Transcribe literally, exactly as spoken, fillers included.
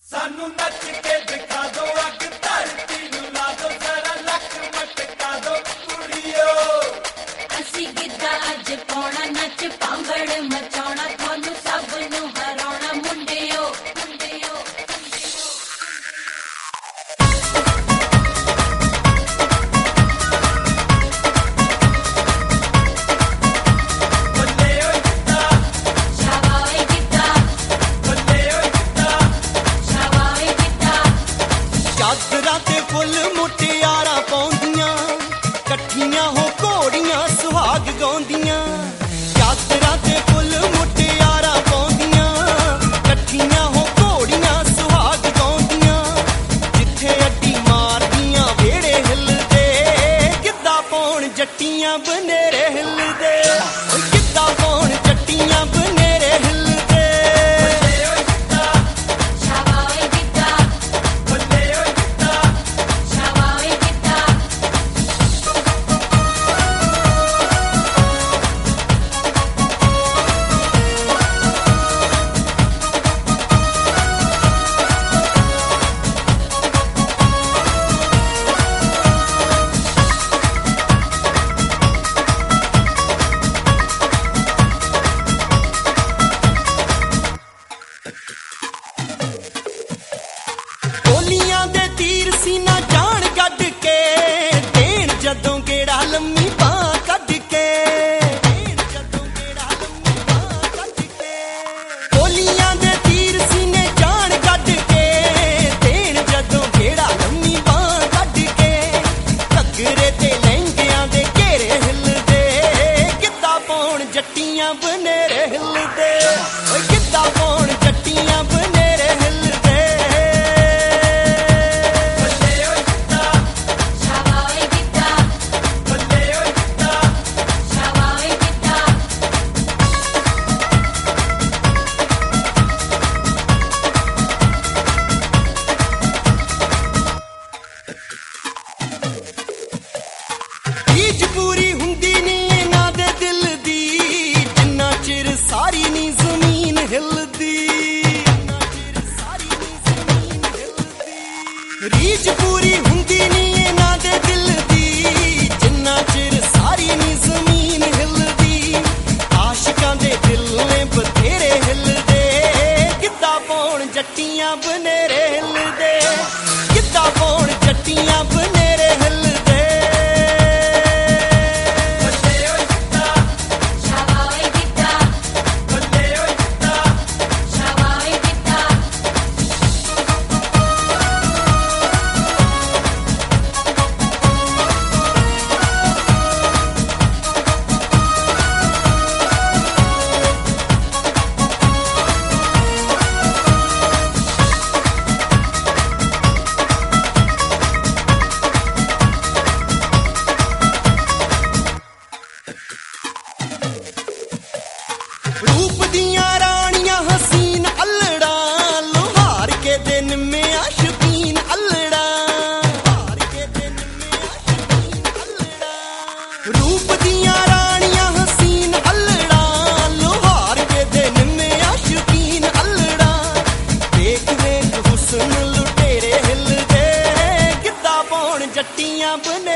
सानू नच के दिखा दो अग धरती नू ला दो जरा लक मटका दो कुड़ियो असी गिद्धा अज पाउणा नच पांगड़ मचाउणा थानू सब नू हराउणा मुंडियो मुंडियो ਚਾਦਰਾਂ ਤੇ ਫੁੱਲ ਮੁਟਿਆਰਾਂ ਪਾਉਂਦੀਆਂ ਇਕੱਠੀਆਂ ਹੋ ਘੋੜੀਆਂ ਸੁਹਾਗ ਗਾਉਂਦੀਆਂ ਚਾਦਰਾਂ ਤੇ ਫੁੱਲ ਮੁਟਿਆਰਾਂ ਪਾਉਂਦੀਆਂ ਇਕੱਠੀਆਂ ਹੋ ਘੋੜੀਆਂ ਸੁਹਾਗ ਗਾਉਂਦੀਆਂ ਜਿੱਥੇ ਅੱਡੀ ਮਾਰਦੀਆਂ ਵੇੜੇ ਹਿੱਲਦੇ ਗਿੱਧਾ ਪਾਉਣ ਜੱਟੀਆਂ ਬਨੇਰੇ ਹਿੱਲਦੇ ਓਏ ਗਿੱਧਾ ਪਾਉਣ ਜੱਟੀਆਂ ਬਨੇਰੇ ਹਿੱਲਦੇ ਗੋਲੀਆਂ ਦੇ ਤੀਰ ਸੀਨਾ ਜਾਣ ਕੱਢ ਕੇ ਦੇਣ ਜਦੋਂ ਗੇੜਾ ਲੰਮੀ ਬਾਹ ਕੱਢ ਕੇ ਦੇਣ ਜਦੋਂ ਗੇੜਾ ਲੰਮੀ ਬਾਹ ਕੱਢ ਕੇ ਗੋਲੀਆਂ ਦੇ ਤੀਰ ਸੀਨੇ ਜਾਣ ਕੱਢ ਕੇ ਦੇਣ ਜਦੋਂ ਗੇੜਾ ਲੰਮੀ ਬਾਹ ਕੱਢ ਕੇ ਘੱਗਰੇ ਤੇ ਲਹਿੰਗਿਆਂ ਦੇ ਘੇਰੇ ਹਿੱਲਦੇ ਗਿੱਧਾ ਪਾਉਣ ਜੱਟੀਆਂ ਬਨੇਰੇ ਹਿੱਲਦੇ ਓਏ ਗਿੱਧਾ ਪਾਉਣ ਜੱਟੀਆਂ ਬਨੇਰੇ ਹਿੱਲਦੇ ਰੀਝ ਪੂਰੀ ਹੁੰਦੀ ਨੀ ਇਹਨਾਂ ਦੇ ਦਿਲ ਦੀ ਜਿੰਨਾ ਚਿਰ ਸਾਰੀ ਨੀ ਜ਼ਮੀਨ ਹਿੱਲਦੀ ਜਿੰਨਾ ਚਿਰ ਸਾਰੀ ਨੀ ਜ਼ਮੀਨ ਹਿੱਲਦੀ ਰੀਝ ਪੂਰੀ ਹੁੰਦੀ ਨੀ ਇਹਨਾਂ ਦੇ ਦਿਲ ਦੀ ਜਿੰਨਾ ਚਿਰ ਸਾਰੀ ਨੀ ਜ਼ਮੀਨ ਹਿੱਲਦੀ ਆਸ਼ਿਕਾਂ ਦੇ ਦਿਲ ਨੇ ਬਥੇਰੇ ਹਿੱਲਦੇ ਗਿੱਧਾ ਪਾਉਣ ਜੱਟੀਆਂ ਬਨੇਰੇ ਹਿੱਲਦੇ ਗਿੱਧਾ ਪਾਉਣ ਜੱਟੀਆਂ ਬਨੇਰੇ ਹਿੱਲਦੇ रूप दियां रानियां हसीन अल्लड़ा लोहार के दिन में आशकीन अल्लड़ा लोहार के दिन में आशकीन अल्लड़ा रूप दियां रानियां हसीन अल्लड़ा लोहार के दिन में आशकीन अल्लड़ा देख देख हुस्न लुटेरे हिलदे गिद्धा पाउण जट्टियां बने